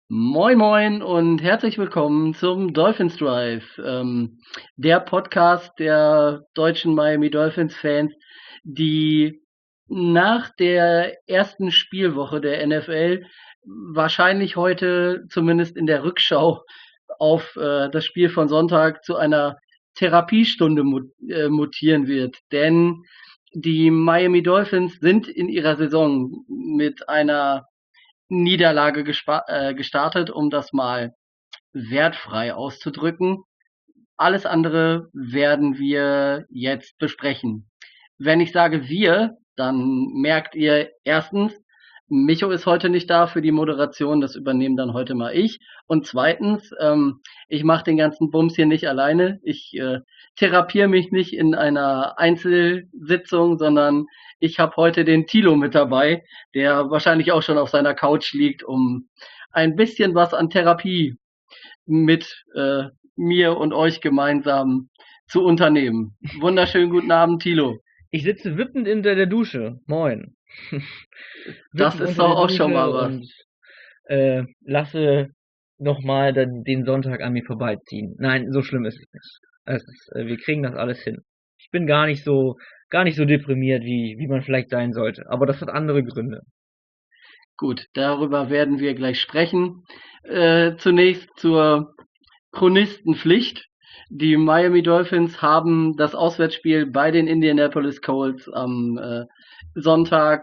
Moin Moin und herzlich willkommen zum Dolphins Drive, der Podcast der deutschen Miami Dolphins Fans, die nach der ersten Spielwoche der NFL wahrscheinlich heute zumindest in der Rückschau auf das Spiel von Sonntag zu einer Therapiestunde mutieren wird. Denn die Miami Dolphins sind in ihrer Saison mit einer Niederlage gestartet, um das mal wertfrei auszudrücken. Alles andere werden wir jetzt besprechen. Wenn ich sage wir, dann merkt ihr erstens, Micho ist heute nicht da für die Moderation, das übernehme dann heute mal ich. Und zweitens, ich mache den ganzen Bums hier nicht alleine. Ich therapiere mich nicht in einer Einzelsitzung, sondern ich habe heute den Thilo mit dabei, der wahrscheinlich auch schon auf seiner Couch liegt, um ein bisschen was an Therapie mit mir und euch gemeinsam zu unternehmen. Wunderschönen guten Abend, Thilo. Ich sitze wippend unter der Dusche. Moin. Das Wippend ist unter doch der auch schon Dusche mal was. und lasse nochmal den Sonntag an mir vorbeiziehen. Nein, so schlimm ist es nicht. Wir kriegen das alles hin. Ich bin gar nicht so deprimiert, wie man vielleicht sein sollte. Aber das hat andere Gründe. Gut, darüber werden wir gleich sprechen. Zunächst zur Chronistenpflicht. Die Miami Dolphins haben das Auswärtsspiel bei den Indianapolis Colts am Sonntag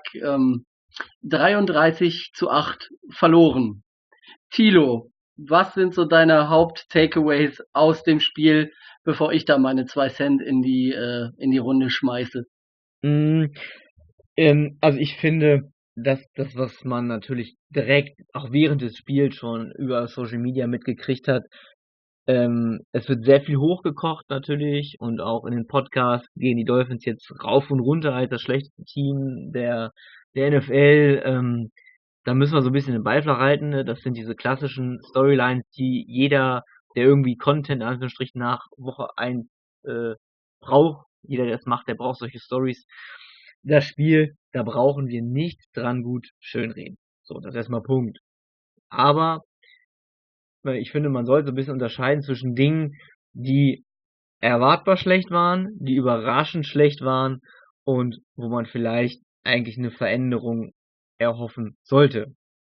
33:8 verloren. Thilo, was sind so deine Haupt-Takeaways aus dem Spiel, bevor ich da meine 2 Cent in die Runde schmeiße? Mm, also ich finde, dass das, was man natürlich direkt auch während des Spiels schon über Social Media mitgekriegt hat, es wird sehr viel hochgekocht natürlich und auch in den Podcasts gehen die Dolphins jetzt rauf und runter als das schlechteste Team der NFL. Da müssen wir so ein bisschen den Ball flach halten. Ne? Das sind diese klassischen Storylines, die jeder, der irgendwie Content in Anführungsstrichen nach Woche 1 braucht. Jeder, der es macht, der braucht solche Stories. Das Spiel, da brauchen wir nichts dran gut schönreden. So, das ist erstmal Punkt. Aber weil ich finde, man sollte so ein bisschen unterscheiden zwischen Dingen, die erwartbar schlecht waren, die überraschend schlecht waren und wo man vielleicht eigentlich eine Veränderung erhoffen sollte.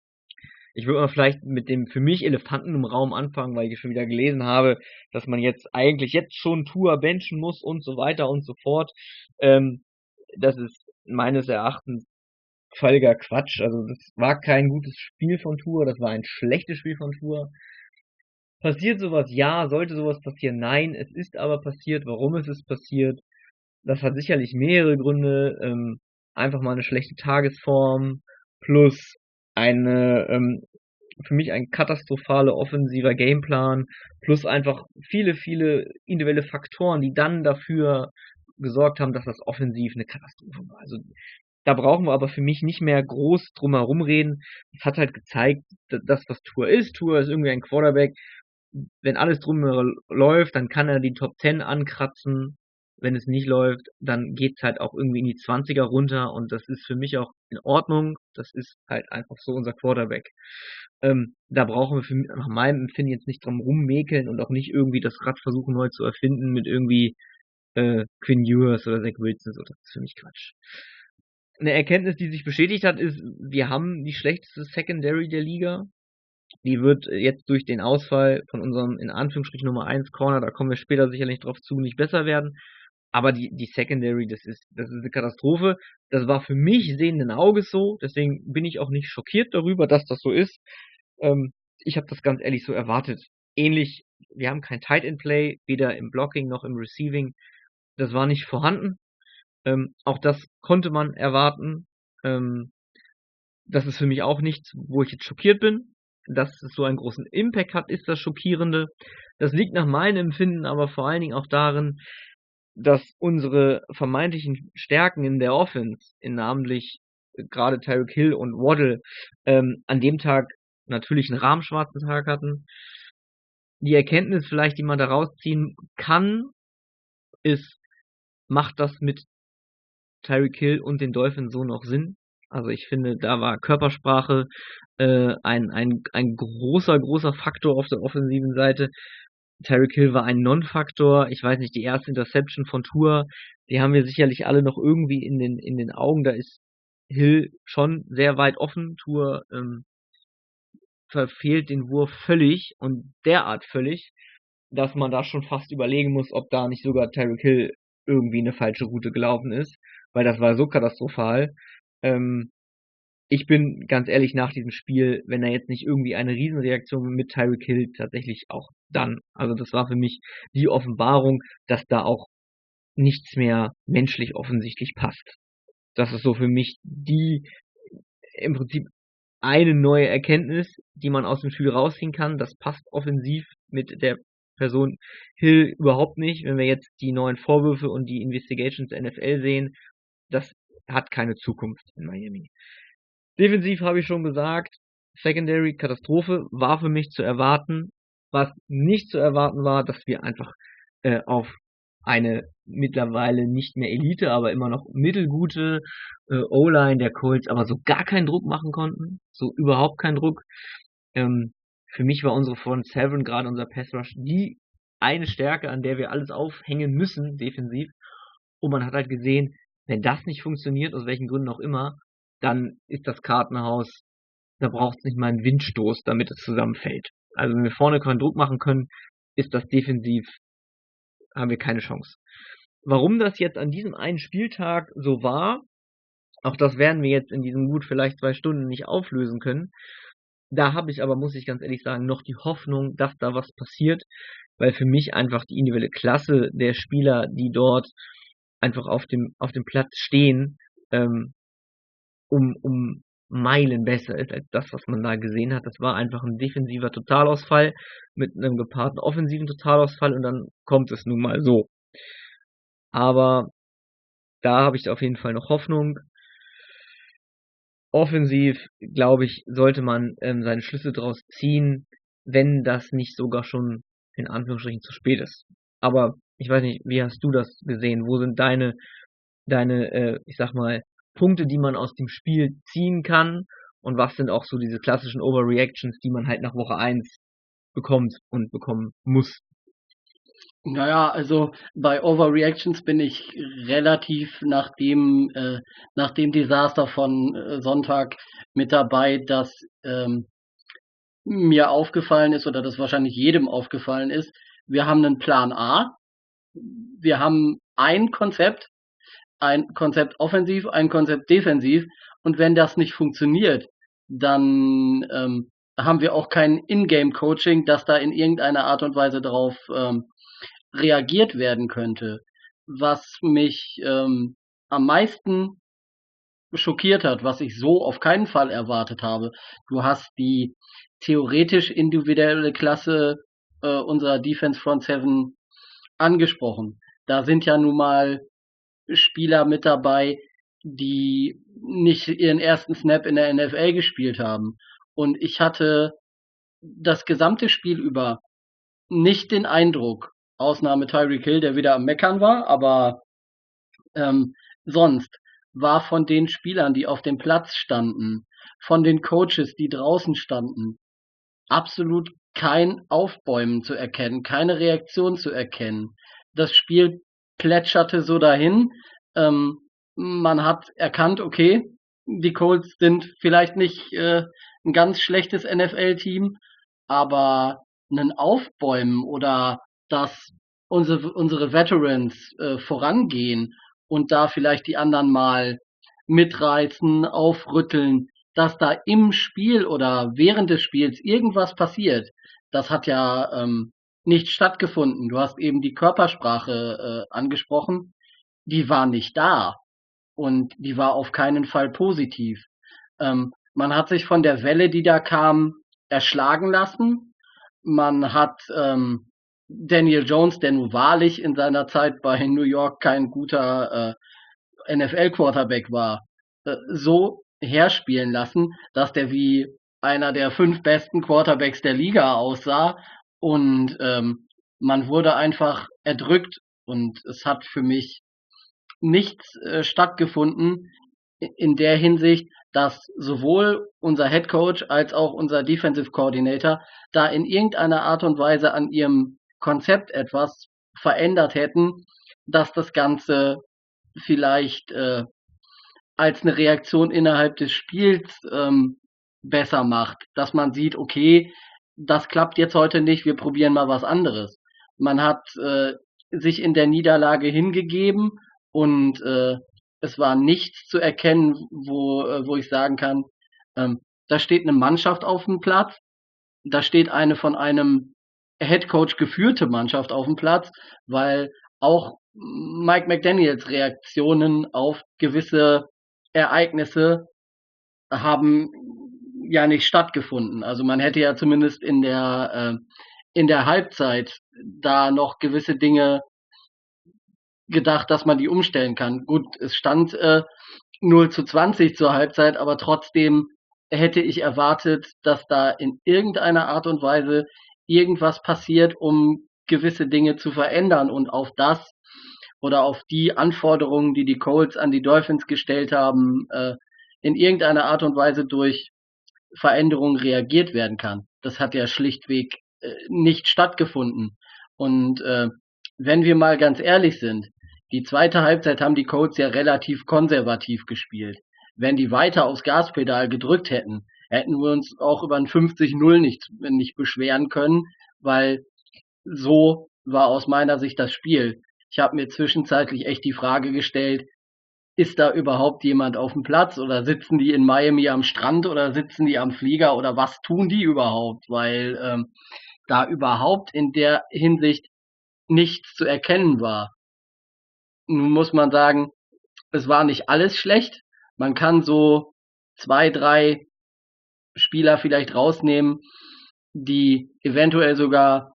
Ich würde mal vielleicht mit dem für mich Elefanten im Raum anfangen, weil ich schon wieder gelesen habe, dass man jetzt schon Tua benchen muss und so weiter und so fort. Ähm, Das ist meines Erachtens völliger Quatsch. Also das war kein gutes Spiel von Tua, das war ein schlechtes Spiel von Tua. Passiert sowas? Ja. Sollte sowas passieren? Nein. Es ist aber passiert. Warum ist es passiert? Das hat sicherlich mehrere Gründe. Einfach mal eine schlechte Tagesform plus eine, für mich ein katastrophaler offensiver Gameplan plus einfach viele individuelle Faktoren, die dann dafür gesorgt haben, dass das offensiv eine Katastrophe war. Also da brauchen wir aber für mich nicht mehr groß drum herum reden. Es hat halt gezeigt, dass was Tour ist. Tour ist irgendwie ein Quarterback, wenn alles drum läuft, dann kann er die Top 10 ankratzen. Wenn es nicht läuft, dann geht's halt auch irgendwie in die Zwanziger runter und das ist für mich auch in Ordnung. Das ist halt einfach so unser Quarterback. Da brauchen wir nach meinem Empfinden jetzt nicht drum rummäkeln und auch nicht irgendwie das Rad versuchen neu zu erfinden mit irgendwie Quinn Ewers oder Zach Wilson. So, das ist für mich Quatsch. Eine Erkenntnis, die sich bestätigt hat, ist, wir haben die schlechteste Secondary der Liga. Die wird jetzt durch den Ausfall von unserem in Anführungsstrichen Nummer 1 Corner, da kommen wir später sicherlich drauf zu, nicht besser werden. Aber die Secondary, das ist eine Katastrophe. Das war für mich sehenden Auges so, deswegen bin ich auch nicht schockiert darüber, dass das so ist. Ich habe das ganz ehrlich so erwartet. Ähnlich, wir haben kein Tight End Play, weder im Blocking noch im Receiving. Das war nicht vorhanden. Auch das konnte man erwarten. Ähm, Das ist für mich auch nichts, wo ich jetzt schockiert bin. Dass es so einen großen Impact hat, ist das Schockierende. Das liegt nach meinem Empfinden aber vor allen Dingen auch darin, dass unsere vermeintlichen Stärken in der Offense, in namentlich gerade Tyreek Hill und Waddle, an dem Tag natürlich einen rahmenschwarzen Tag hatten. Die Erkenntnis vielleicht, die man da rausziehen kann, ist, macht das mit Tyreek Hill und den Dolphins so noch Sinn? Also ich finde, da war Körpersprache ein großer Faktor auf der offensiven Seite. Tyreek Hill war ein Non-Faktor. Ich weiß nicht, die erste Interception von Tua, die haben wir sicherlich alle noch irgendwie in den Augen. Da ist Hill schon sehr weit offen. Tua verfehlt den Wurf völlig und derart völlig, dass man da schon fast überlegen muss, ob da nicht sogar Tyreek Hill irgendwie eine falsche Route gelaufen ist, weil das war so katastrophal. Ich bin ganz ehrlich nach diesem Spiel, wenn da jetzt nicht irgendwie eine Riesenreaktion mit Tyreek Hill tatsächlich auch dann. Also das war für mich die Offenbarung, dass da auch nichts mehr menschlich offensichtlich passt. Das ist so für mich die im Prinzip eine neue Erkenntnis, die man aus dem Spiel rausziehen kann. Das passt offensiv mit der Person Hill überhaupt nicht. Wenn wir jetzt die neuen Vorwürfe und die Investigations der NFL sehen, das hat keine Zukunft in Miami. Defensiv habe ich schon gesagt, Secondary Katastrophe war für mich zu erwarten. Was nicht zu erwarten war, dass wir einfach auf eine mittlerweile nicht mehr Elite, aber immer noch mittelgute O-Line der Colts aber so gar keinen Druck machen konnten. So überhaupt keinen Druck. Für mich war unsere Front Seven, gerade unser Pass Rush, die eine Stärke, an der wir alles aufhängen müssen, defensiv. Und man hat halt gesehen, wenn das nicht funktioniert, aus welchen Gründen auch immer, dann ist das Kartenhaus, da braucht es nicht mal einen Windstoß, damit es zusammenfällt. Also wenn wir vorne keinen Druck machen können, ist das defensiv, haben wir keine Chance. Warum das jetzt an diesem einen Spieltag so war, auch das werden wir jetzt in diesen gut vielleicht 2 Stunden nicht auflösen können. Da habe ich aber, muss ich ganz ehrlich sagen, noch die Hoffnung, dass da was passiert, weil für mich einfach die individuelle Klasse der Spieler, die dort einfach auf dem Platz stehen, um Meilen besser ist als das, was man da gesehen hat. Das war einfach ein defensiver Totalausfall mit einem gepaarten offensiven Totalausfall und dann kommt es nun mal so. Aber da habe ich auf jeden Fall noch Hoffnung. Offensiv, glaube ich, sollte man seine Schlüsse draus ziehen, wenn das nicht sogar schon in Anführungsstrichen zu spät ist. Aber ich weiß nicht, wie hast du das gesehen? Wo sind deine, ich sag mal, Punkte, die man aus dem Spiel ziehen kann? Und was sind auch so diese klassischen Overreactions, die man halt nach Woche 1 bekommt und bekommen muss? Naja, also bei Overreactions bin ich relativ nach dem Desaster von Sonntag mit dabei, dass mir aufgefallen ist oder das wahrscheinlich jedem aufgefallen ist. Wir haben einen Plan A, wir haben ein Konzept offensiv, ein Konzept defensiv und wenn das nicht funktioniert, dann haben wir auch kein Ingame-Coaching, das da in irgendeiner Art und Weise darauf reagiert werden könnte. Was mich am meisten schockiert hat, was ich so auf keinen Fall erwartet habe. Du hast die theoretisch individuelle Klasse unserer Defense Front Seven angesprochen. Da sind ja nun mal Spieler mit dabei, die nicht ihren ersten Snap in der NFL gespielt haben. Und ich hatte das gesamte Spiel über nicht den Eindruck, Ausnahme Tyreek Hill, der wieder am Meckern war, aber sonst war von den Spielern, die auf dem Platz standen, von den Coaches, die draußen standen, absolut kein Aufbäumen zu erkennen, keine Reaktion zu erkennen. Das Spiel plätscherte so dahin. Man hat erkannt, okay, die Colts sind vielleicht nicht ein ganz schlechtes NFL-Team, aber ein Aufbäumen oder dass unsere Veterans vorangehen und da vielleicht die anderen mal mitreißen, aufrütteln, dass da im Spiel oder während des Spiels irgendwas passiert, das hat ja nicht stattgefunden. Du hast eben die Körpersprache angesprochen, die war nicht da und die war auf keinen Fall positiv. Man hat sich von der Welle, die da kam, erschlagen lassen. Man hat Daniel Jones, der nun wahrlich in seiner Zeit bei New York kein guter NFL-Quarterback war, so herspielen lassen, dass der wie einer der 5 besten Quarterbacks der Liga aussah und man wurde einfach erdrückt und es hat für mich nichts stattgefunden, in der Hinsicht, dass sowohl unser Head Coach als auch unser Defensive Coordinator da in irgendeiner Art und Weise an ihrem Konzept etwas verändert hätten, dass das Ganze vielleicht als eine Reaktion innerhalb des Spiels besser macht, dass man sieht, okay, das klappt jetzt heute nicht, wir probieren mal was anderes. Man hat sich in der Niederlage hingegeben und es war nichts zu erkennen, wo ich sagen kann, da steht eine Mannschaft auf dem Platz, da steht eine von einem Headcoach geführte Mannschaft auf dem Platz, weil auch Mike McDaniels Reaktionen auf gewisse Ereignisse haben ja nicht stattgefunden. Also man hätte ja zumindest in der Halbzeit da noch gewisse Dinge gedacht, dass man die umstellen kann. Gut, es stand 0:20 zur Halbzeit, aber trotzdem hätte ich erwartet, dass da in irgendeiner Art und Weise irgendwas passiert, um gewisse Dinge zu verändern und auf das oder auf die Anforderungen, die die Colts an die Dolphins gestellt haben, in irgendeiner Art und Weise durch Veränderungen reagiert werden kann. Das hat ja schlichtweg nicht stattgefunden. Und wenn wir mal ganz ehrlich sind, die zweite Halbzeit haben die Colts ja relativ konservativ gespielt. Wenn die weiter aufs Gaspedal gedrückt hätten, hätten wir uns auch über ein 50-0 nicht beschweren können, weil so war aus meiner Sicht das Spiel. Ich habe mir zwischenzeitlich echt die Frage gestellt, ist da überhaupt jemand auf dem Platz oder sitzen die in Miami am Strand oder sitzen die am Flieger oder was tun die überhaupt? Weil da überhaupt in der Hinsicht nichts zu erkennen war. Nun muss man sagen, es war nicht alles schlecht. Man kann so 2, 3 Spieler vielleicht rausnehmen, die eventuell sogar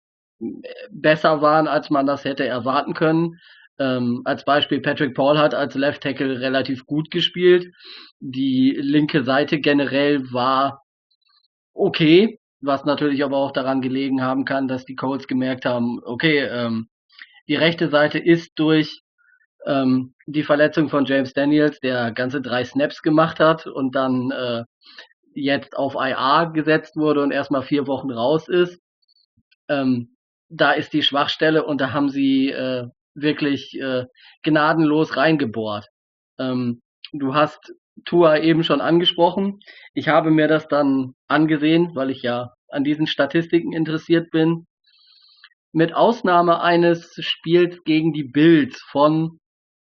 besser waren, als man das hätte erwarten können. Als Beispiel Patrick Paul hat als Left Tackle relativ gut gespielt. Die linke Seite generell war okay, was natürlich aber auch daran gelegen haben kann, dass die Colts gemerkt haben, okay, die rechte Seite ist durch die Verletzung von James Daniels, der ganze 3 Snaps gemacht hat und dann jetzt auf IR gesetzt wurde und erstmal 4 Wochen raus ist. Da ist die Schwachstelle und da haben sie wirklich gnadenlos reingebohrt. Du hast Tua eben schon angesprochen. Ich habe mir das dann angesehen, weil ich ja an diesen Statistiken interessiert bin. Mit Ausnahme eines Spiels gegen die Bills von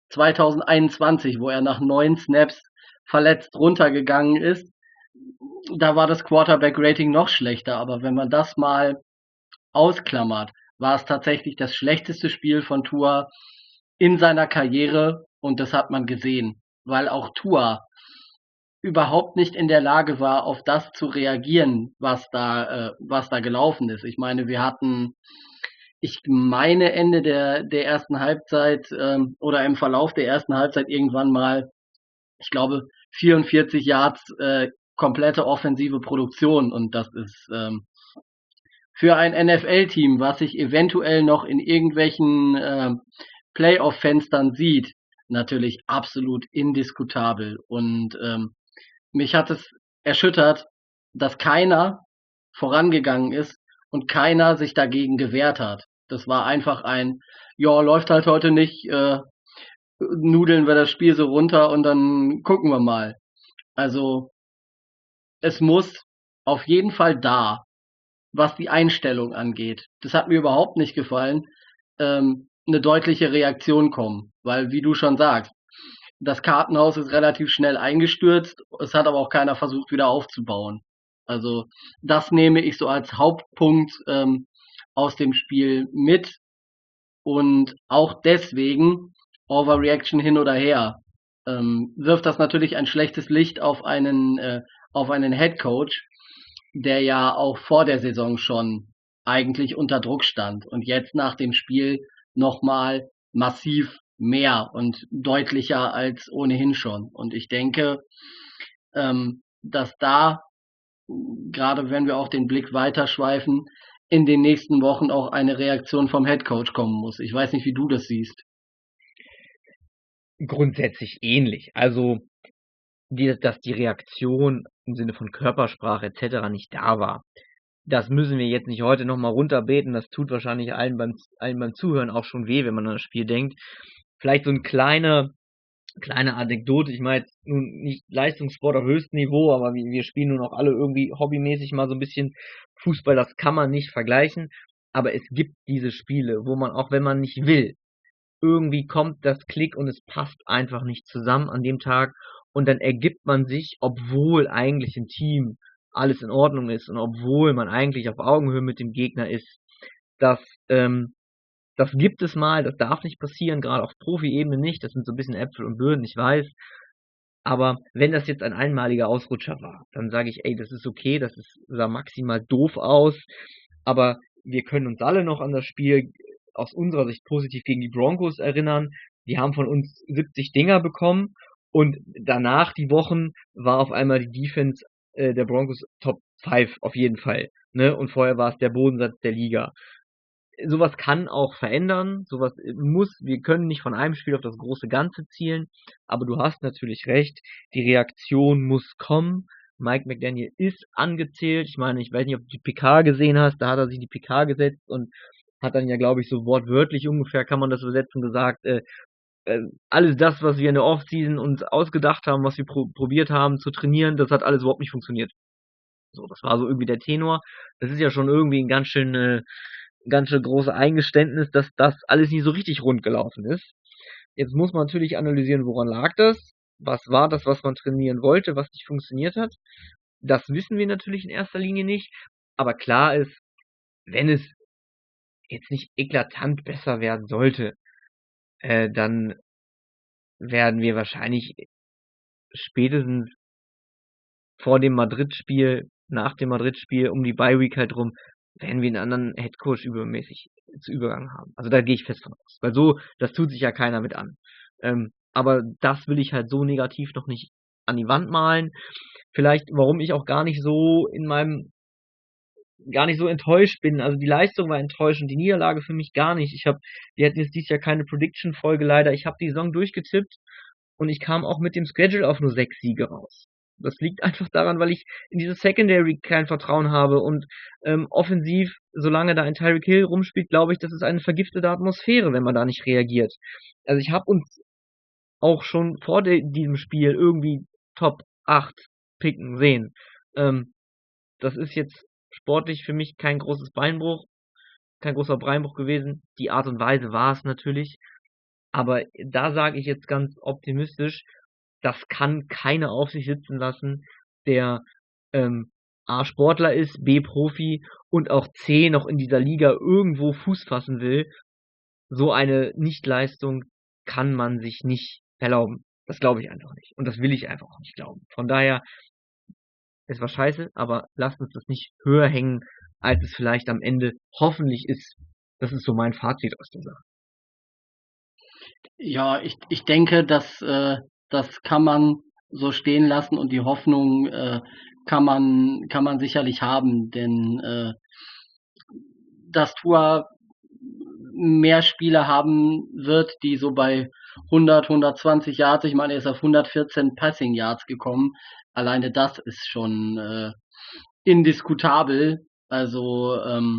2021, wo er nach 9 Snaps verletzt runtergegangen ist, da war das Quarterback-Rating noch schlechter. Aber wenn man das mal ausklammert, war es tatsächlich das schlechteste Spiel von Tua in seiner Karriere und das hat man gesehen, weil auch Tua überhaupt nicht in der Lage war, auf das zu reagieren, was da gelaufen ist. Ich meine, wir hatten, ich meine Ende der ersten Halbzeit oder im Verlauf der ersten Halbzeit irgendwann mal, ich glaube 44 Yards komplette offensive Produktion und das ist für ein NFL-Team, was sich eventuell noch in irgendwelchen Playoff-Fenstern sieht, natürlich absolut indiskutabel. Und mich hat es erschüttert, dass keiner vorangegangen ist und keiner sich dagegen gewehrt hat. Das war einfach ein, ja, läuft halt heute nicht, nudeln wir das Spiel so runter und dann gucken wir mal. Also es muss auf jeden Fall da, was die Einstellung angeht, das hat mir überhaupt nicht gefallen, eine deutliche Reaktion kommen. Weil, wie du schon sagst, das Kartenhaus ist relativ schnell eingestürzt, es hat aber auch keiner versucht, wieder aufzubauen. Also das nehme ich so als Hauptpunkt aus dem Spiel mit und auch deswegen, Overreaction hin oder her, wirft das natürlich ein schlechtes Licht auf einen Head Coach, der ja auch vor der Saison schon eigentlich unter Druck stand und jetzt nach dem Spiel nochmal massiv mehr und deutlicher als ohnehin schon. Und ich denke, dass da, gerade wenn wir auch den Blick weiterschweifen, in den nächsten Wochen auch eine Reaktion vom Headcoach kommen muss. Ich weiß nicht, wie du das siehst. Grundsätzlich ähnlich. Also dass die Reaktion im Sinne von Körpersprache etc. nicht da war. Das müssen wir jetzt nicht heute nochmal runterbeten. Das tut wahrscheinlich allen beim Zuhören auch schon weh, wenn man an das Spiel denkt. Vielleicht so eine kleine Anekdote. Ich meine jetzt nun nicht Leistungssport auf höchstem Niveau, aber wir spielen nun auch alle irgendwie hobbymäßig mal so ein bisschen Fußball. Das kann man nicht vergleichen. Aber es gibt diese Spiele, wo man, auch wenn man nicht will, irgendwie kommt das Klick und es passt einfach nicht zusammen an dem Tag. Und dann ergibt man sich, obwohl eigentlich im Team alles in Ordnung ist und obwohl man eigentlich auf Augenhöhe mit dem Gegner ist, dass das gibt es mal, das darf nicht passieren, gerade auf Profi-Ebene nicht. Das sind so ein bisschen Äpfel und Birnen, ich weiß. Aber wenn das jetzt ein einmaliger Ausrutscher war, dann sage ich, ey, das ist okay, sah maximal doof aus, aber wir können uns alle noch an das Spiel aus unserer Sicht positiv gegen die Broncos erinnern. Die haben von uns 70 Dinger bekommen und danach die Wochen war auf einmal die Defense der Broncos Top 5 auf jeden Fall. Ne? Und vorher war es der Bodensatz der Liga. Sowas kann auch verändern, wir können nicht von einem Spiel auf das große Ganze zielen, aber du hast natürlich recht, die Reaktion muss kommen. Mike McDaniel ist angezählt. Ich meine, ich weiß nicht, ob du die PK gesehen hast, da hat er sich die PK gesetzt und hat dann ja, glaube ich, so wortwörtlich ungefähr, kann man das übersetzen, gesagt, alles das, was wir in der Offseason uns ausgedacht haben, was wir probiert haben zu trainieren, das hat alles überhaupt nicht funktioniert. So, das war so irgendwie der Tenor. Das ist ja schon irgendwie ein ganz schön große Eingeständnis, dass das alles nicht so richtig rund gelaufen ist. Jetzt muss man natürlich analysieren, woran lag das? Was war das, was man trainieren wollte, was nicht funktioniert hat? Das wissen wir natürlich in erster Linie nicht. Aber klar ist, wenn es jetzt nicht eklatant besser werden sollte, dann werden wir wahrscheinlich spätestens vor dem Madrid-Spiel, nach dem Madrid-Spiel, um die Bye-Week halt rum, werden wir einen anderen Headcoach übermäßig zu Übergang haben. Also da gehe ich fest von aus. Weil so, das tut sich ja keiner mit an. Aber das will ich halt so negativ noch nicht an die Wand malen. Vielleicht, warum ich auch gar nicht so enttäuscht bin. Also die Leistung war enttäuschend, die Niederlage für mich gar nicht. Wir hatten jetzt dieses Jahr keine Prediction-Folge leider. Ich habe die Saison durchgetippt und ich kam auch mit dem Schedule auf nur 6 Siege raus. Das liegt einfach daran, weil ich in diese Secondary kein Vertrauen habe und offensiv, solange da ein Tyreek Hill rumspielt, glaube ich, das ist eine vergiftete Atmosphäre, wenn man da nicht reagiert. Also ich habe uns auch schon vor diesem Spiel irgendwie Top 8 picken sehen. Das ist jetzt sportlich für mich kein großer Beinbruch gewesen. Die Art und Weise war es natürlich. Aber da sage ich jetzt ganz optimistisch, das kann keiner auf sich sitzen lassen, der A Sportler ist, B Profi und auch C noch in dieser Liga irgendwo Fuß fassen will. So eine Nichtleistung kann man sich nicht erlauben. Das glaube ich einfach nicht. Und das will ich einfach auch nicht glauben. Von daher, es war scheiße, aber lasst uns das nicht höher hängen, als es vielleicht am Ende hoffentlich ist. Das ist so mein Fazit aus der Sache. Ja, ich denke, das kann man so stehen lassen und die Hoffnung kann man sicherlich haben, denn dass Tua mehr Spiele haben wird, die so bei 100, 120 Yards, ich meine, er ist auf 114 Passing Yards gekommen. Alleine das ist schon indiskutabel. Also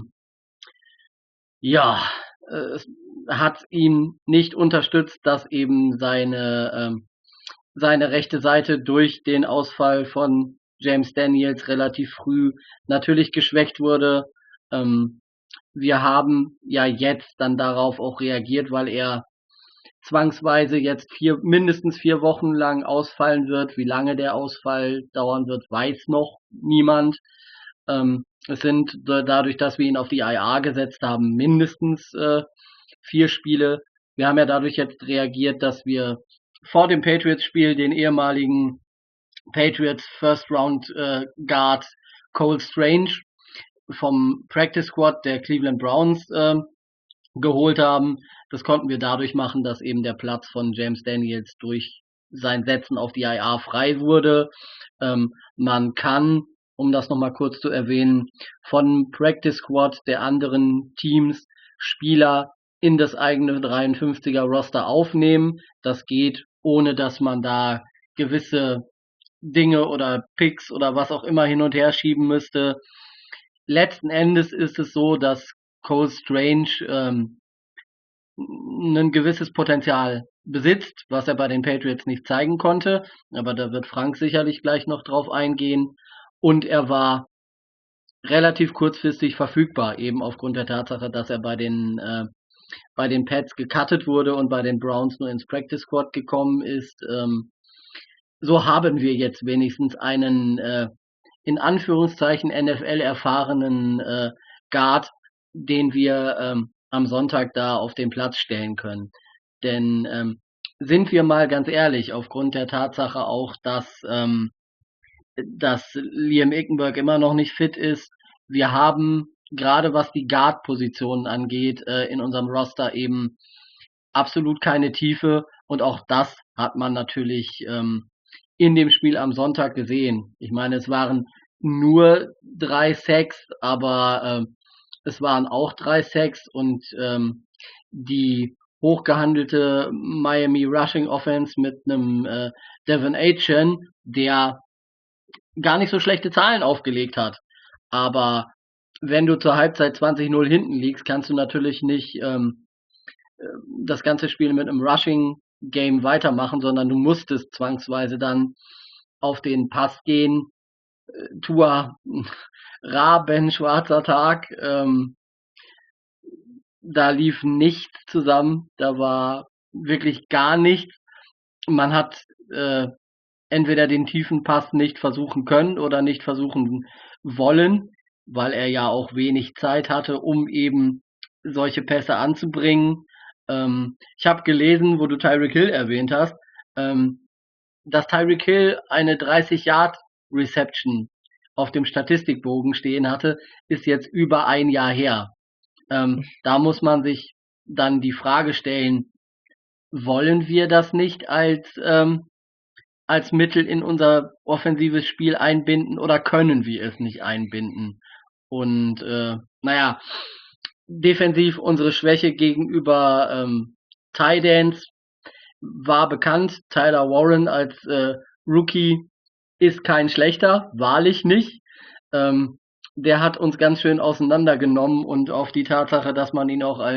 ja, es hat ihn nicht unterstützt, dass eben seine rechte Seite durch den Ausfall von James Daniels relativ früh natürlich geschwächt wurde. Wir haben ja jetzt dann darauf auch reagiert, weil er zwangsweise jetzt mindestens 4 Wochen lang ausfallen wird. Wie lange der Ausfall dauern wird, weiß noch niemand. Es sind dadurch, dass wir ihn auf die IR gesetzt haben, mindestens 4 Spiele. Wir haben ja dadurch jetzt reagiert, dass wir vor dem Patriots-Spiel den ehemaligen Patriots First Round Guard Cole Strange vom Practice Squad der Cleveland Browns geholt haben. Das konnten wir dadurch machen, dass eben der Platz von James Daniels durch sein Setzen auf die IR frei wurde. Man kann, um das nochmal kurz zu erwähnen, von Practice Squad der anderen Teams Spieler in das eigene 53er Roster aufnehmen. Das geht, ohne dass man da gewisse Dinge oder Picks oder was auch immer hin und her schieben müsste. Letzten Endes ist es so, dass Cole Strange ein gewisses Potenzial besitzt, was er bei den Patriots nicht zeigen konnte. Aber da wird Frank sicherlich gleich noch drauf eingehen. Und er war relativ kurzfristig verfügbar, eben aufgrund der Tatsache, dass er bei den Pats gecuttet wurde und bei den Browns nur ins Practice Squad gekommen ist. So haben wir jetzt wenigstens einen in Anführungszeichen NFL erfahrenen Guard, den wir am Sonntag da auf den Platz stellen können. Denn sind wir mal ganz ehrlich, aufgrund der Tatsache auch, dass Liam Ickenberg immer noch nicht fit ist, wir haben gerade was die Guard-Positionen angeht, in unserem Roster eben absolut keine Tiefe und auch das hat man natürlich in dem Spiel am Sonntag gesehen. Ich meine, es waren nur 3 Sacks, aber es waren auch 3 Sacks und die hochgehandelte Miami Rushing Offense mit einem Devon Achane, der gar nicht so schlechte Zahlen aufgelegt hat. Aber wenn du zur Halbzeit 20-0 hinten liegst, kannst du natürlich nicht das ganze Spiel mit einem Rushing-Game weitermachen, sondern du musstest zwangsweise dann auf den Pass gehen. Tua, schwarzer Tag. Da lief nichts zusammen. Da war wirklich gar nichts. Man hat entweder den tiefen Pass nicht versuchen können oder nicht versuchen wollen, weil er ja auch wenig Zeit hatte, um eben solche Pässe anzubringen. Ich habe gelesen, wo du Tyreek Hill erwähnt hast, dass Tyreek Hill eine 30-Yard-Reception auf dem Statistikbogen stehen hatte, ist jetzt über ein Jahr her. Da muss man sich dann die Frage stellen, wollen wir das nicht als Mittel in unser offensives Spiel einbinden oder können wir es nicht einbinden? Und naja, defensiv unsere Schwäche gegenüber Tight Ends war bekannt. Tyler Warren als Rookie ist kein schlechter, wahrlich nicht. Der hat uns ganz schön auseinandergenommen und auf die Tatsache, dass man ihn auch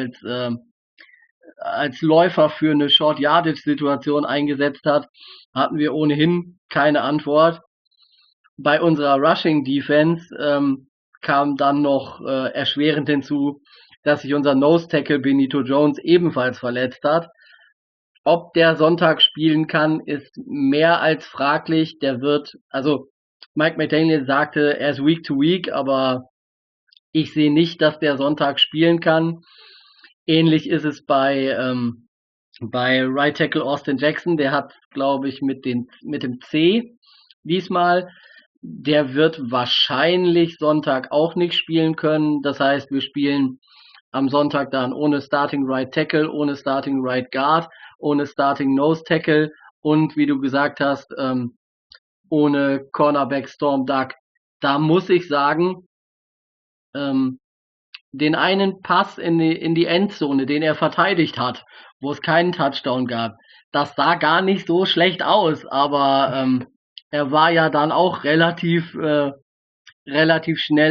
als Läufer für eine Short-Yardage-Situation eingesetzt hat, hatten wir ohnehin keine Antwort. Bei unserer Rushing-Defense kam dann noch erschwerend hinzu, dass sich unser Nose-Tackle Benito Jones ebenfalls verletzt hat. Ob der Sonntag spielen kann, ist mehr als fraglich. Also Mike McDaniel sagte, er ist Week to Week, aber ich sehe nicht, dass der Sonntag spielen kann. Ähnlich ist es bei Right Tackle Austin Jackson, der hat, glaube ich, mit dem C diesmal. Der wird wahrscheinlich Sonntag auch nicht spielen können. Das heißt, wir spielen am Sonntag dann ohne Starting Right Tackle, ohne Starting Right Guard, ohne Starting Nose Tackle und wie du gesagt hast, ohne Cornerback Storm Duck. Da muss ich sagen, den einen Pass in die Endzone, den er verteidigt hat, wo es keinen Touchdown gab, das sah gar nicht so schlecht aus, aber er war ja dann auch relativ schnell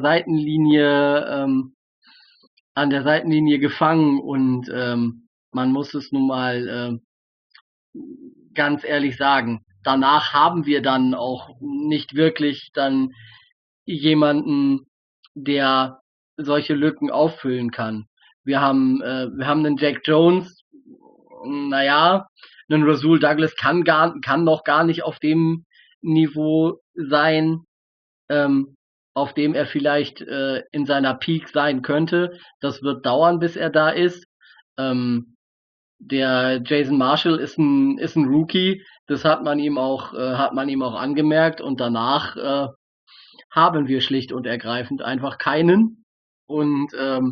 an der Seitenlinie gefangen und man muss es nun mal ganz ehrlich sagen. Danach haben wir dann auch nicht wirklich dann jemanden, der solche Lücken auffüllen kann. Wir haben einen Jack Jones, naja, einen Rasul Douglas kann noch gar nicht auf dem Niveau sein, auf dem er vielleicht in seiner Peak sein könnte. Das wird dauern, bis er da ist. Der Jason Marshall ist ein Rookie, das hat man ihm auch angemerkt und danach haben wir schlicht und ergreifend einfach keinen. Und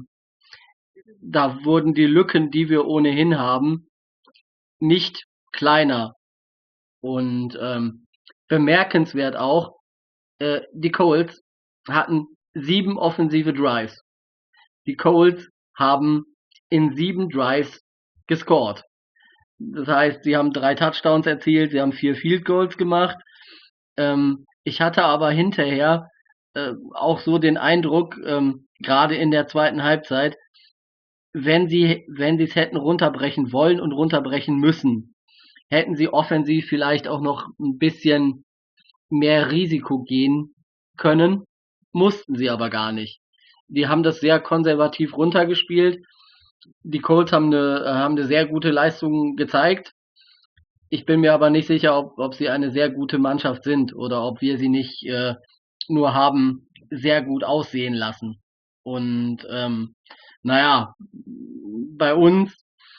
da wurden die Lücken, die wir ohnehin haben, nicht kleiner. Und bemerkenswert auch, die Colts hatten 7 offensive Drives. Die Colts haben in 7 Drives gescored. Das heißt, sie haben 3 Touchdowns erzielt, sie haben 4 Field Goals gemacht. Ich hatte aber hinterher auch so den Eindruck, gerade in der zweiten Halbzeit, wenn sie es hätten runterbrechen wollen und runterbrechen müssen, hätten sie offensiv vielleicht auch noch ein bisschen mehr Risiko gehen können, mussten sie aber gar nicht. Die haben das sehr konservativ runtergespielt. Die Colts haben eine sehr gute Leistung gezeigt. Ich bin mir aber nicht sicher, ob sie eine sehr gute Mannschaft sind oder ob wir sie nicht nur haben sehr gut aussehen lassen. Und naja, bei uns,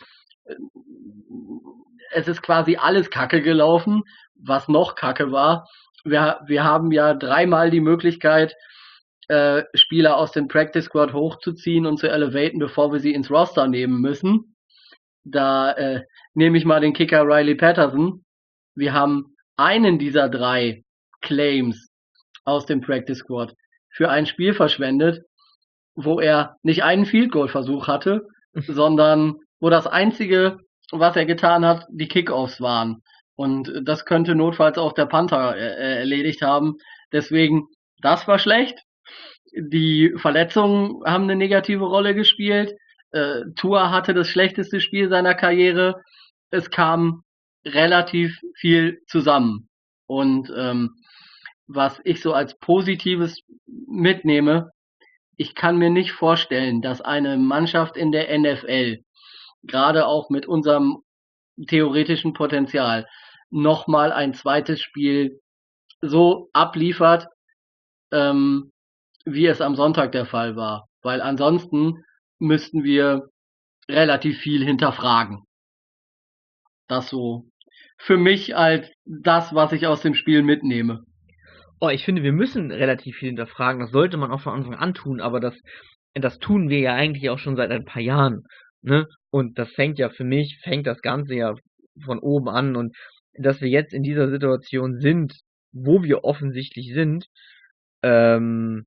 es ist quasi alles Kacke gelaufen, was noch Kacke war. Wir haben ja dreimal die Möglichkeit, Spieler aus dem Practice Squad hochzuziehen und zu elevaten, bevor wir sie ins Roster nehmen müssen. Da nehme ich mal den Kicker Riley Patterson. Wir haben einen dieser drei Claims aus dem Practice Squad für ein Spiel verschwendet, wo er nicht einen Field Goal Versuch hatte, sondern wo das einzige, was er getan hat, die Kickoffs waren. Und das könnte notfalls auch der Panther erledigt haben. Deswegen, das war schlecht. Die Verletzungen haben eine negative Rolle gespielt. Tua hatte das schlechteste Spiel seiner Karriere. Es kam relativ viel zusammen. Und was ich so als Positives mitnehme, ich kann mir nicht vorstellen, dass eine Mannschaft in der NFL, gerade auch mit unserem theoretischen Potenzial, nochmal ein zweites Spiel so abliefert, ähm, wie es am Sonntag der Fall war. Weil ansonsten müssten wir relativ viel hinterfragen. Das so für mich als das, was ich aus dem Spiel mitnehme. Oh, ich finde, wir müssen relativ viel hinterfragen. Das sollte man auch von Anfang an tun, aber das tun wir ja eigentlich auch schon seit ein paar Jahren, ne? Und das fängt das Ganze ja von oben an. Und dass wir jetzt in dieser Situation sind, wo wir offensichtlich sind, ähm,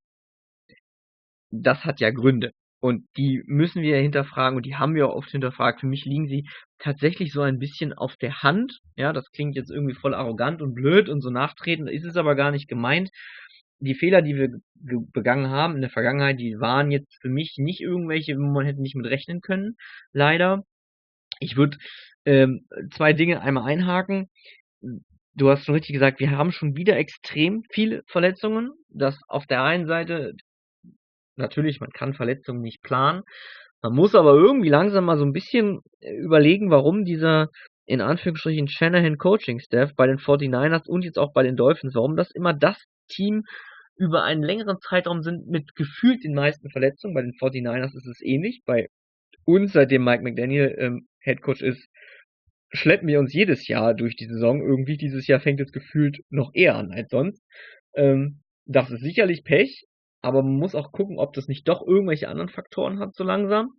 das hat ja Gründe. Und die müssen wir ja hinterfragen und die haben wir auch oft hinterfragt. Für mich liegen sie tatsächlich so ein bisschen auf der Hand. Ja, das klingt jetzt irgendwie voll arrogant und blöd und so nachtreten, ist es aber gar nicht gemeint. Die Fehler, die wir begangen haben in der Vergangenheit, die waren jetzt für mich nicht irgendwelche, wo man hätte nicht mit rechnen können, leider. Ich würde zwei Dinge einmal einhaken. Du hast schon richtig gesagt, wir haben schon wieder extrem viele Verletzungen. Das auf der einen Seite, natürlich, man kann Verletzungen nicht planen. Man muss aber irgendwie langsam mal so ein bisschen überlegen, warum dieser in Anführungsstrichen Shanahan Coaching Staff bei den 49ers und jetzt auch bei den Dolphins, warum das immer das Team über einen längeren Zeitraum sind mit gefühlt den meisten Verletzungen. Bei den 49ers ist es ähnlich. Bei uns, seitdem Mike McDaniel Head Coach ist, schleppen wir uns jedes Jahr durch die Saison. Irgendwie dieses Jahr fängt es gefühlt noch eher an als sonst. Das ist sicherlich Pech, aber man muss auch gucken, ob das nicht doch irgendwelche anderen Faktoren hat so langsam.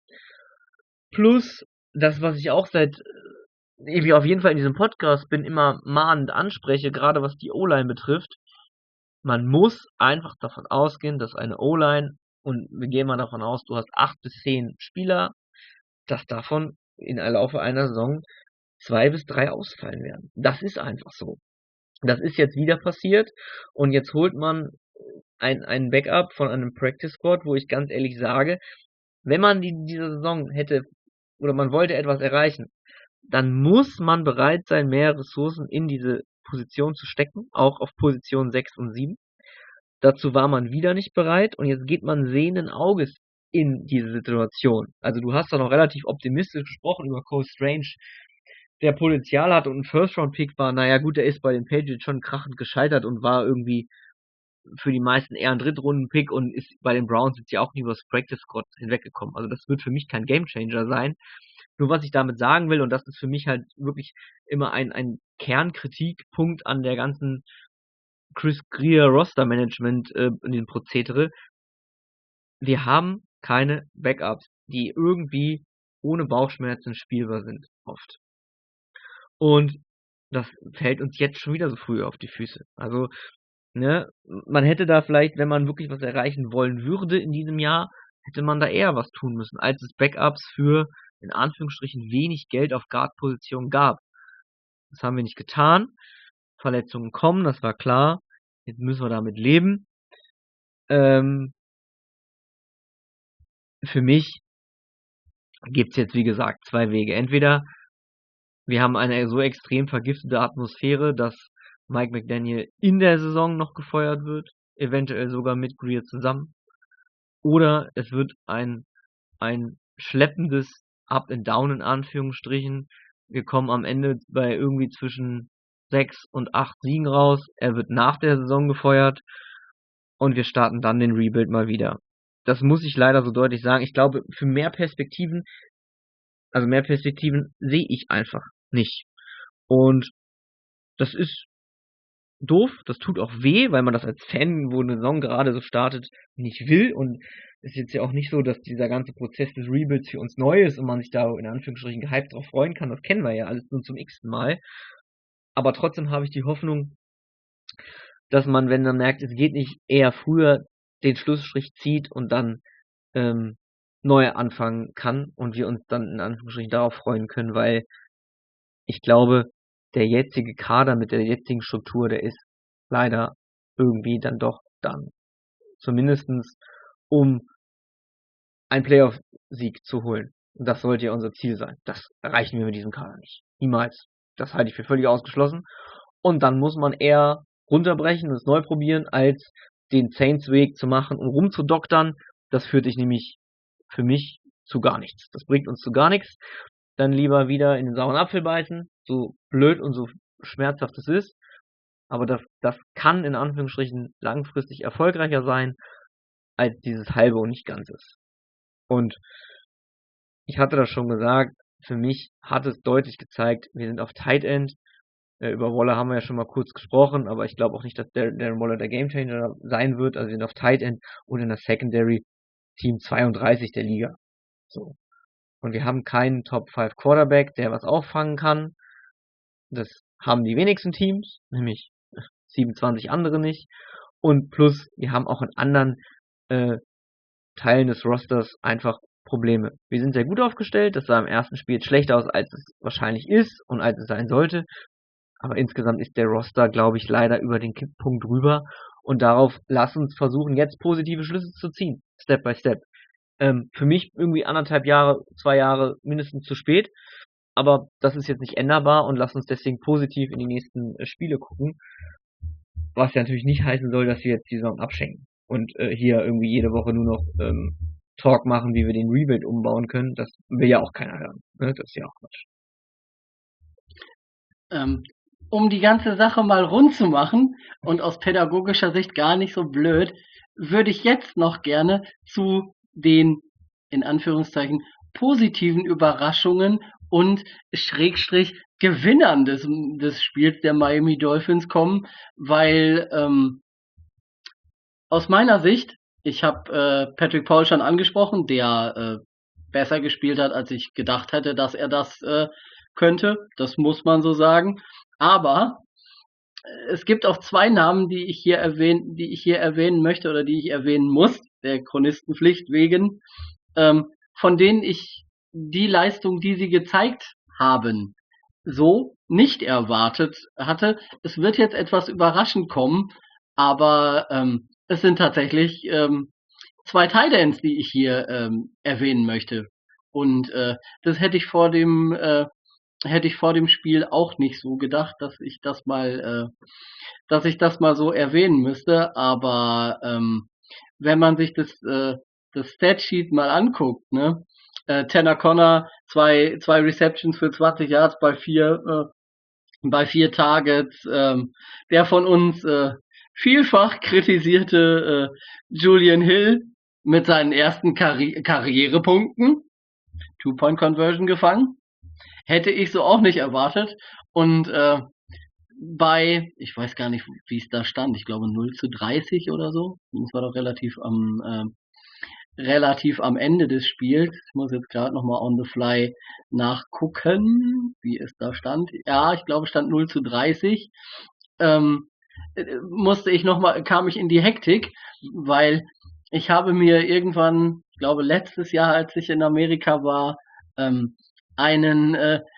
Plus das, was ich auch seit irgendwie auf jeden Fall in diesem Podcast bin, immer mahnend anspreche, gerade was die O-Line betrifft. Man muss einfach davon ausgehen, dass eine O-Line, und wir gehen mal davon aus, du hast 8 bis 10 Spieler, dass davon in der Laufe einer Saison 2 bis 3 ausfallen werden. Das ist einfach so. Das ist jetzt wieder passiert und jetzt holt man ein Backup von einem Practice Squad, wo ich ganz ehrlich sage, wenn man diese Saison hätte oder man wollte etwas erreichen, dann muss man bereit sein, mehr Ressourcen in diese Position zu stecken, auch auf Position 6 und 7. Dazu war man wieder nicht bereit und jetzt geht man sehenden Auges in diese Situation. Also du hast da noch relativ optimistisch gesprochen über Cole Strange, der Potenzial hat und ein First-Round-Pick war. Naja gut, der ist bei den Patriots schon krachend gescheitert und war irgendwie für die meisten eher ein Drittrunden-Pick und ist bei den Browns jetzt ja auch nie über das Practice Squad hinweggekommen. Also das wird für mich kein Gamechanger sein. Nur was ich damit sagen will, und das ist für mich halt wirklich immer ein Kernkritikpunkt an der ganzen Chris Grier Roster Management in den Prozedere. Wir haben keine Backups, die irgendwie ohne Bauchschmerzen spielbar sind, oft. Und das fällt uns jetzt schon wieder so früh auf die Füße. Also, ne, man hätte da vielleicht, wenn man wirklich was erreichen wollen würde in diesem Jahr, hätte man da eher was tun müssen, als es Backups für in Anführungsstrichen wenig Geld auf Guard-Position gab. Das haben wir nicht getan. Verletzungen kommen, das war klar. Jetzt müssen wir damit leben. Für mich gibt's jetzt, wie gesagt, zwei Wege. Entweder wir haben eine so extrem vergiftete Atmosphäre, dass Mike McDaniel in der Saison noch gefeuert wird, eventuell sogar mit Greer zusammen. Oder es wird ein schleppendes Up and Down in Anführungsstrichen. Wir kommen am Ende bei irgendwie zwischen 6 und 8 Siegen raus. Er wird nach der Saison gefeuert und wir starten dann den Rebuild mal wieder. Das muss ich leider so deutlich sagen. Ich glaube, für mehr Perspektiven sehe ich einfach nicht. Und das ist doof, das tut auch weh, weil man das als Fan, wo eine Saison gerade so startet, nicht will. Und es ist jetzt ja auch nicht so, dass dieser ganze Prozess des Rebuilds für uns neu ist und man sich da in Anführungsstrichen gehypt drauf freuen kann. Das kennen wir ja alles nur zum x-ten Mal. Aber trotzdem habe ich die Hoffnung, dass man, wenn man merkt, es geht nicht, eher früher den Schlussstrich zieht und dann neu anfangen kann und wir uns dann in Anführungsstrichen darauf freuen können, weil ich glaube, der jetzige Kader mit der jetzigen Struktur, der ist leider irgendwie dann doch dann. Zumindestens um einen Playoff-Sieg zu holen. Und das sollte ja unser Ziel sein. Das erreichen wir mit diesem Kader nicht. Niemals. Das halte ich für völlig ausgeschlossen. Und dann muss man eher runterbrechen und es neu probieren, als den Saints-Weg zu machen und rumzudoktern. Das führt dich nämlich für mich zu gar nichts. Das bringt uns zu gar nichts. Dann lieber wieder in den sauren Apfel beißen, so blöd und so schmerzhaft es ist. Aber das kann in Anführungsstrichen langfristig erfolgreicher sein, als dieses halbe und nicht ganzes. Und ich hatte das schon gesagt, für mich hat es deutlich gezeigt, wir sind auf Tight End. Über Waller haben wir ja schon mal kurz gesprochen, aber ich glaube auch nicht, dass Darren Waller der Gamechanger sein wird. Also wir sind auf Tight End und in der Secondary Team 32 der Liga. So. Und wir haben keinen Top 5 Quarterback, der was auffangen kann. Das haben die wenigsten Teams, nämlich 27 andere nicht. Und plus, wir haben auch in anderen Teilen des Rosters einfach Probleme. Wir sind sehr gut aufgestellt, das sah im ersten Spiel jetzt schlechter aus, als es wahrscheinlich ist und als es sein sollte. Aber insgesamt ist der Roster, glaube ich, leider über den Kipppunkt rüber. Und darauf lass uns versuchen, jetzt positive Schlüsse zu ziehen. Step by Step. Für mich irgendwie 1,5 Jahre, 2 Jahre mindestens zu spät. Aber das ist jetzt nicht änderbar und lass uns deswegen positiv in die nächsten Spiele gucken. Was ja natürlich nicht heißen soll, dass wir jetzt die Saison abschenken. Und hier irgendwie jede Woche nur noch Talk machen, wie wir den Rebuild umbauen können. Das will ja auch keiner hören. Ne? Das ist ja auch Quatsch. Um die ganze Sache mal rund zu machen und aus pädagogischer Sicht gar nicht so blöd, würde ich jetzt noch gerne zu den, in Anführungszeichen, positiven Überraschungen und Schrägstrich Gewinnern des Spiels der Miami Dolphins kommen, weil aus meiner Sicht, ich habe Patrick Paul schon angesprochen, der besser gespielt hat, als ich gedacht hätte, dass er das könnte. Das muss man so sagen. Aber es gibt auch zwei Namen, die ich hier erwähnen möchte oder die ich erwähnen muss, der Chronistenpflicht wegen, von denen ich die Leistung, die sie gezeigt haben, so nicht erwartet hatte. Es wird jetzt etwas überraschend kommen, aber es sind tatsächlich zwei Tight Ends, die ich hier erwähnen möchte. Und das hätte ich vor dem Spiel auch nicht so gedacht, dass ich das mal so erwähnen müsste. Aber wenn man sich das Statsheet mal anguckt, ne? Tanner Connor, zwei Receptions für 20 Yards bei vier Targets. Der von uns vielfach kritisierte Julian Hill mit seinen ersten Karrierepunkten, Two-Point-Conversion gefangen. Hätte ich so auch nicht erwartet. Und ich weiß gar nicht, wie es da stand, ich glaube 0:30 oder so. Das war doch relativ am Ende des Spiels. Ich muss jetzt gerade nochmal on the fly nachgucken, wie es da stand. Ja, ich glaube, es stand 0:30. Kam ich in die Hektik, weil ich habe mir irgendwann, ich glaube letztes Jahr, als ich in Amerika war, einen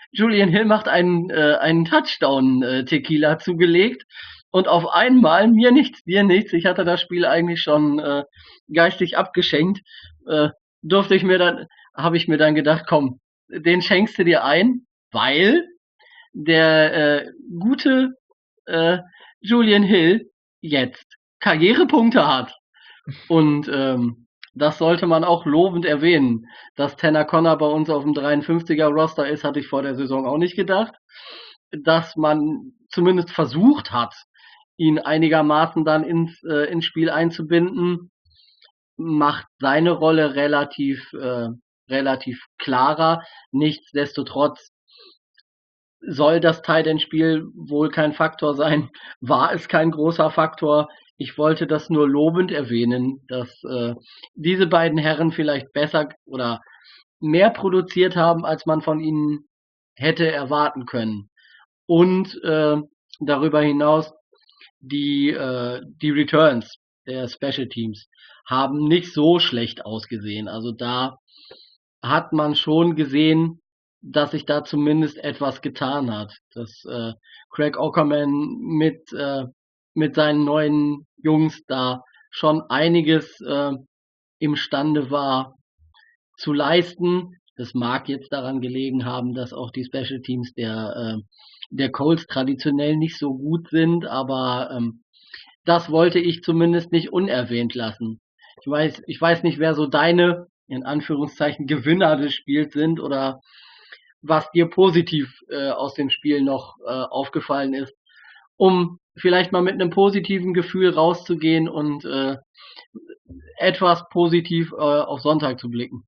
Julian Hill macht einen Touchdown-Tequila zugelegt und auf einmal, mir nichts, dir nichts, ich hatte das Spiel eigentlich schon geistig abgeschenkt, äh, durfte ich mir dann, habe ich mir dann gedacht, komm, den schenkst du dir ein, weil der gute äh, Julian Hill jetzt Karrierepunkte hat. Und das sollte man auch lobend erwähnen. Dass Tanner Connor bei uns auf dem 53er Roster ist, hatte ich vor der Saison auch nicht gedacht. Dass man zumindest versucht hat, ihn einigermaßen dann ins Spiel einzubinden, macht seine Rolle relativ klarer. Nichtsdestotrotz soll das Tight End Spiel wohl kein Faktor sein, war es kein großer Faktor. Ich wollte das nur lobend erwähnen, dass diese beiden Herren vielleicht besser oder mehr produziert haben, als man von ihnen hätte erwarten können. Und darüber hinaus die Returns der Special Teams haben nicht so schlecht ausgesehen. Also da hat man schon gesehen, dass sich da zumindest etwas getan hat. Dass Craig Aukerman mit seinen neuen Jungs da schon einiges imstande war zu leisten. Das mag jetzt daran gelegen haben, dass auch die Special Teams der Colts traditionell nicht so gut sind, aber das wollte ich zumindest nicht unerwähnt lassen. Ich weiß nicht, wer so deine, in Anführungszeichen, Gewinner des Spiels sind oder was dir positiv aus dem Spiel noch aufgefallen ist, um vielleicht mal mit einem positiven Gefühl rauszugehen und etwas positiv auf Sonntag zu blicken.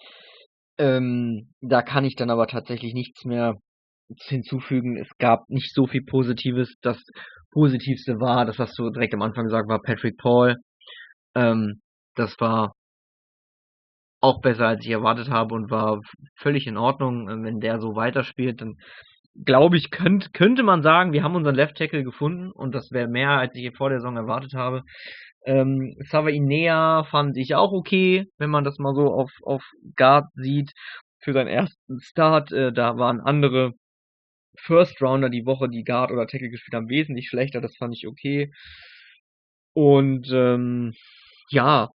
Da kann ich dann aber tatsächlich nichts mehr hinzufügen. Es gab nicht so viel Positives. Das Positivste war, das hast du direkt am Anfang gesagt, war Patrick Paul. Das war auch besser, als ich erwartet habe und war völlig in Ordnung. Wenn der so weiterspielt, dann glaube ich, könnte man sagen, wir haben unseren Left Tackle gefunden und das wäre mehr, als ich vor der Saison erwartet habe. Sava Inea fand ich auch okay, wenn man das mal so auf Guard sieht. Für seinen ersten Start, da waren andere First Rounder die Woche, die Guard oder Tackle gespielt haben, wesentlich schlechter. Das fand ich okay. Und ja,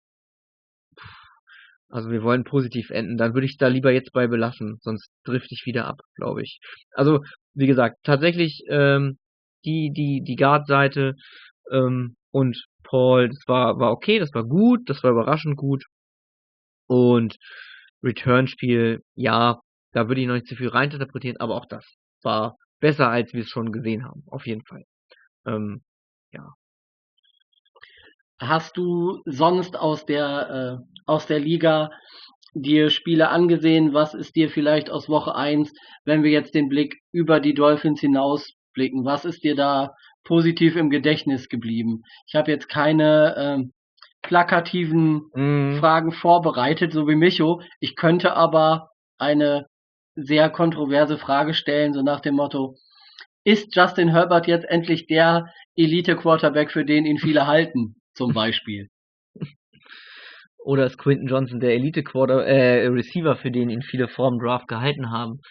also wir wollen positiv enden. Dann würde ich da lieber jetzt bei belassen, sonst drifte ich wieder ab, glaube ich. Also wie gesagt, tatsächlich die Guard-Seite und Paul, das war okay, das war gut, das war überraschend gut. Und Return-Spiel, ja, da würde ich noch nicht zu viel reininterpretieren, aber auch das war besser, als wir es schon gesehen haben, auf jeden Fall. Ja. Hast du sonst aus der Liga dir Spiele angesehen? Was ist dir vielleicht aus Woche eins, wenn wir jetzt den Blick über die Dolphins hinausblicken, was ist dir da positiv im Gedächtnis geblieben? Ich habe jetzt keine plakativen Mhm. Fragen vorbereitet, so wie Micho. Ich könnte aber eine sehr kontroverse Frage stellen, so nach dem Motto, ist Justin Herbert jetzt endlich der Elite-Quarterback, für den ihn viele halten, zum Beispiel? Oder ist Quinton Johnson der Receiver, für den ihn viele vor dem Draft gehalten haben?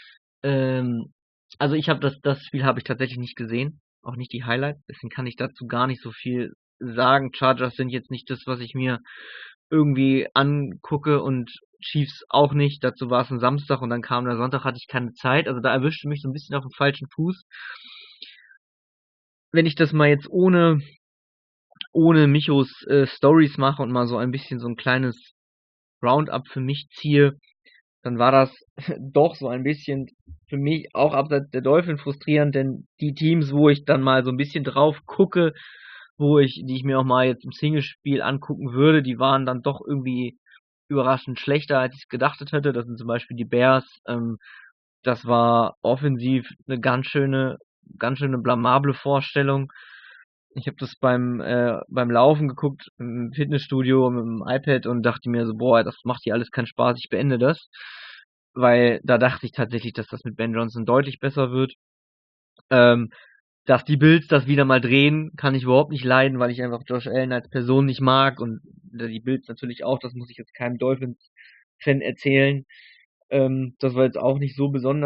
Also ich habe das Spiel habe ich tatsächlich nicht gesehen, auch nicht die Highlights, deswegen kann ich dazu gar nicht so viel sagen. Chargers sind jetzt nicht das, was ich mir irgendwie angucke und Chiefs auch nicht. Dazu war es ein Samstag und dann kam der Sonntag, hatte ich keine Zeit. Also da erwischte mich so ein bisschen auf dem falschen Fuß. Wenn ich das mal jetzt ohne Michos Stories mache und mal so ein bisschen so ein kleines Roundup für mich ziehe, dann war das doch so ein bisschen für mich auch abseits der Dolphins frustrierend, denn die Teams, wo ich dann mal so ein bisschen drauf gucke, die ich mir auch mal jetzt im Singlespiel angucken würde, die waren dann doch irgendwie überraschend schlechter, als ich gedacht hätte. Das sind zum Beispiel die Bears. Das war offensiv eine ganz schöne blamable Vorstellung. Ich habe das beim Laufen geguckt im Fitnessstudio mit dem iPad und dachte mir so, boah, das macht hier alles keinen Spaß, ich beende das. Weil da dachte ich tatsächlich, dass das mit Ben Johnson deutlich besser wird. Ähm, Dass die Bills das wieder mal drehen, kann ich überhaupt nicht leiden, weil ich einfach Josh Allen als Person nicht mag und die Bills natürlich auch, das muss ich jetzt keinem Dolphins-Fan erzählen. Das war jetzt auch nicht so besonders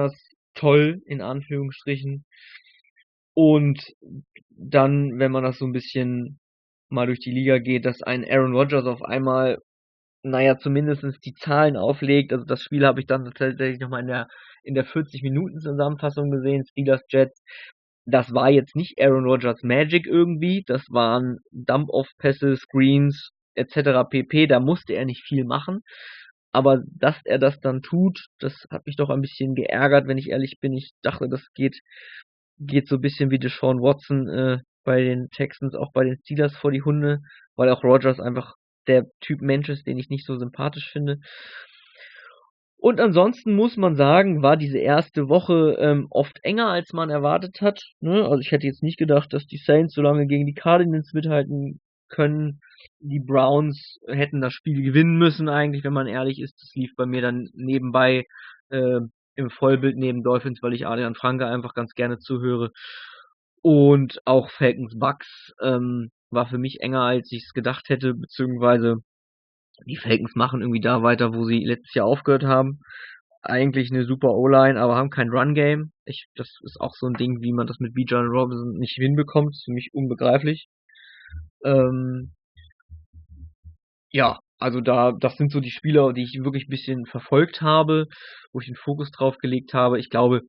toll, in Anführungsstrichen. Und dann, wenn man das so ein bisschen mal durch die Liga geht, dass ein Aaron Rodgers auf einmal, naja, zumindestens die Zahlen auflegt. Also das Spiel habe ich dann tatsächlich nochmal in der 40-Minuten-Zusammenfassung gesehen, Steelers Jets. Das war jetzt nicht Aaron Rodgers Magic irgendwie, das waren Dump-Off-Pässe, Screens etc. pp. Da musste er nicht viel machen. Aber dass er das dann tut, das hat mich doch ein bisschen geärgert, wenn ich ehrlich bin. Ich dachte, das geht so ein bisschen wie Deshaun Watson bei den Texans, auch bei den Steelers vor die Hunde, weil auch Rodgers einfach der Typ Mensch ist, den ich nicht so sympathisch finde. Und ansonsten muss man sagen, war diese erste Woche oft enger, als man erwartet hat. Ne? Also ich hätte jetzt nicht gedacht, dass die Saints so lange gegen die Cardinals mithalten können. Die Browns hätten das Spiel gewinnen müssen eigentlich, wenn man ehrlich ist. Das lief bei mir dann nebenbei im Vollbild neben Dolphins, weil ich Adrian Franke einfach ganz gerne zuhöre. Und auch Falcons Bucks war für mich enger, als ich es gedacht hätte, beziehungsweise die Falcons machen irgendwie da weiter, wo sie letztes Jahr aufgehört haben. Eigentlich eine super O-Line, aber haben kein Run-Game. Das ist auch so ein Ding, wie man das mit Bijan Robinson nicht hinbekommt. Ist für mich unbegreiflich. Ähm, ja, also das sind so die Spieler, die ich wirklich ein bisschen verfolgt habe, wo ich den Fokus drauf gelegt habe. Ich glaube,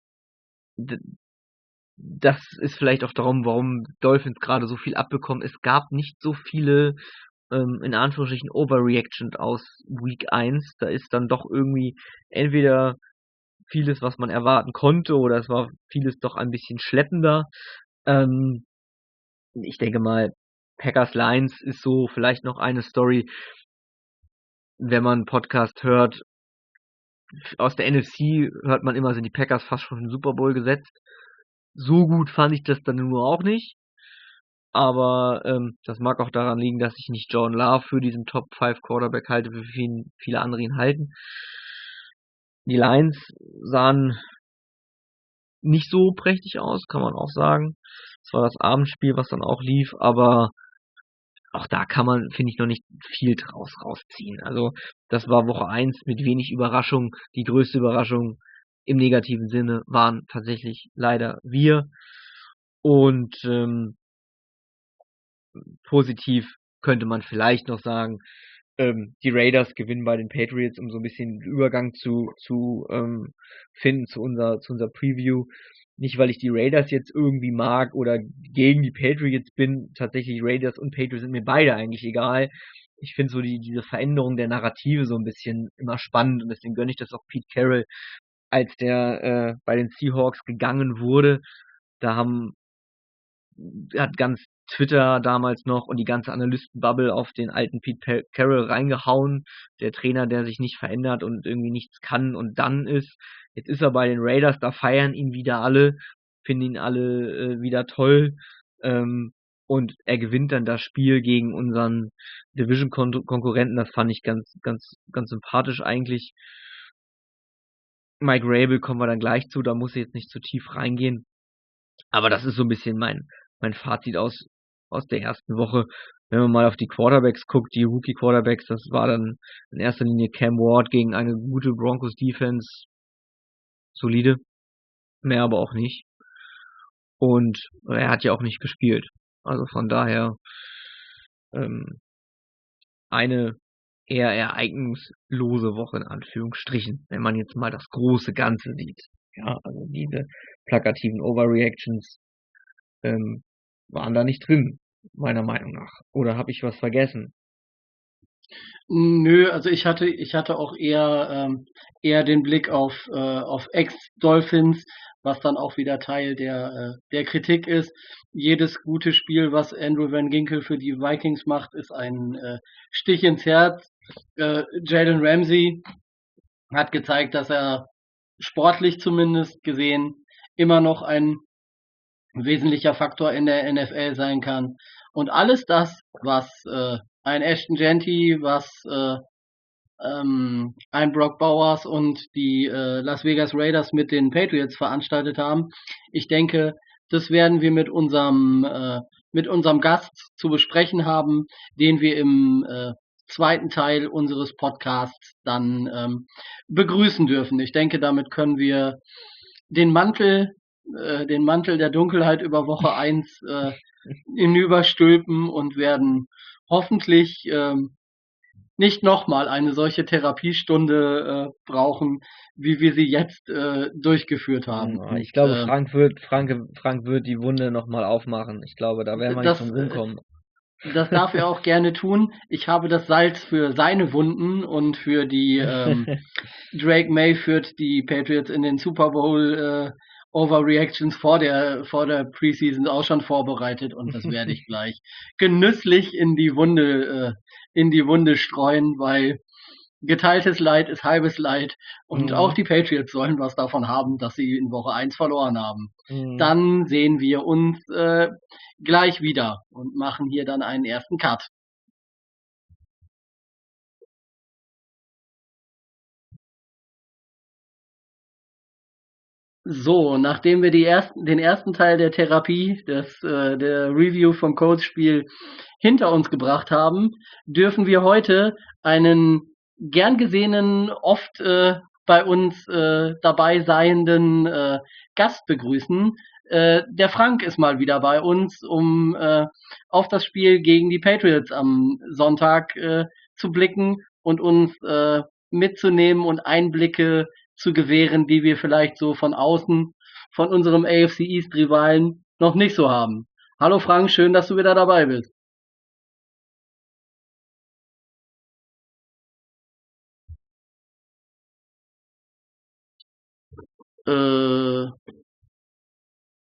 das ist vielleicht auch darum, warum Dolphins gerade so viel abbekommen. Es gab nicht so viele in Anführungsstrichen Overreaction aus Week 1. Da ist dann doch irgendwie entweder vieles, was man erwarten konnte, oder es war vieles doch ein bisschen schleppender. Ähm, Ich denke mal, Packers Lions ist so vielleicht noch eine Story, wenn man einen Podcast hört. Aus der NFC hört man immer, sind die Packers fast schon im Super Bowl gesetzt. So gut fand ich das dann nur auch nicht. Aber das mag auch daran liegen, dass ich nicht Jordan Love für diesen Top 5 Quarterback halte, wie viele andere ihn halten. Die Lions sahen nicht so prächtig aus, kann man auch sagen. Es war das Abendspiel, was dann auch lief, aber auch da kann man, finde ich, noch nicht viel draus rausziehen. Also das war Woche 1 mit wenig Überraschung. Die größte Überraschung im negativen Sinne waren tatsächlich leider wir. Und positiv könnte man vielleicht noch sagen, die Raiders gewinnen bei den Patriots, um so ein bisschen den Übergang zu finden zu unserer Preview. Nicht, weil ich die Raiders jetzt irgendwie mag oder gegen die Patriots bin. Tatsächlich Raiders und Patriots sind mir beide eigentlich egal. Ich finde so diese Veränderung der Narrative so ein bisschen immer spannend und deswegen gönne ich das auch Pete Carroll, als der bei den Seahawks gegangen wurde. Da hat ganz Twitter damals noch und die ganze Analystenbubble auf den alten Pete Carroll reingehauen. Der Trainer, der sich nicht verändert und irgendwie nichts kann und dann ist. Jetzt ist er bei den Raiders, da feiern ihn wieder alle, finden ihn alle wieder toll. Und er gewinnt dann das Spiel gegen unseren Division-Konkurrenten. Das fand ich ganz sympathisch eigentlich. Mike Rabel kommen wir dann gleich zu, da muss ich jetzt nicht zu tief reingehen. Aber das ist so ein bisschen mein Fazit aus der ersten Woche. Wenn man mal auf die Quarterbacks guckt, die Rookie-Quarterbacks, das war dann in erster Linie Cam Ward gegen eine gute Broncos-Defense. Solide, mehr aber auch nicht. Und er hat ja auch nicht gespielt. Also von daher ähm, eine eher ereignislose Woche in Anführungsstrichen, wenn man jetzt mal das große Ganze sieht. Ja, also diese plakativen Overreactions ähm, waren da nicht drin, meiner Meinung nach. Oder habe ich was vergessen? Nö, also ich hatte auch eher den Blick auf Ex-Dolphins, was dann auch wieder Teil der Kritik ist. Jedes gute Spiel, was Andrew Van Ginkel für die Vikings macht, ist ein Stich ins Herz. Jalen Ramsey hat gezeigt, dass er sportlich zumindest gesehen immer noch ein wesentlicher Faktor in der NFL sein kann. Und alles das, was ein Ashton Genty, was ein Brock Bowers und die Las Vegas Raiders mit den Patriots veranstaltet haben. Ich denke, das werden wir mit unserem Gast zu besprechen haben, den wir im zweiten Teil unseres Podcasts dann begrüßen dürfen. Ich denke, damit können wir den Mantel der Dunkelheit über Woche 1 hinüberstülpen und werden hoffentlich nicht nochmal eine solche Therapiestunde brauchen, wie wir sie jetzt durchgeführt haben. Ja, Und ich glaube, Frank wird die Wunde nochmal aufmachen. Ich glaube, da werden wir nicht das, drum rumkommen. das darf er auch gerne tun. Ich habe das Salz für seine Wunden und für die Drake May führt die Patriots in den Super Bowl Overreactions vor der Preseason auch schon vorbereitet und das werde ich gleich genüsslich in die Wunde streuen, weil geteiltes Leid ist halbes Leid und auch Mhm. die Patriots sollen was davon haben, dass sie in Woche 1 verloren haben. Mhm. Dann sehen wir uns gleich wieder und machen hier dann einen ersten Cut. So, nachdem wir den ersten Teil der Therapie, der Review vom Colts-Spiel hinter uns gebracht haben, dürfen wir heute einen gern gesehenen, oft bei uns dabei seienden Gast begrüßen. Der Frank ist mal wieder bei uns, um auf das Spiel gegen die Patriots am Sonntag zu blicken und uns mitzunehmen und Einblicke zu gewähren, die wir vielleicht so von außen, von unserem AFC East Rivalen noch nicht so haben. Hallo Frank, schön, dass du wieder dabei bist.